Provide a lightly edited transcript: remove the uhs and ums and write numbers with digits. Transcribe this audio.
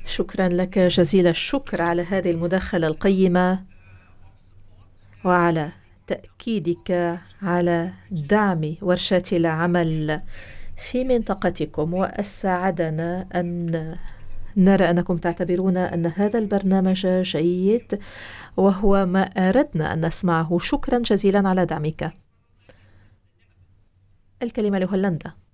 شكرا لك جزيل الشكر على هذه المداخلة القيمة وعلى تأكيدك على دعم ورشات العمل في منطقتكم. وأسعدنا أن نرى أنكم تعتبرون أن هذا البرنامج جيد وهو ما أردنا أن نسمعه. شكرا جزيلا على دعمك. الكلمة لهولندا.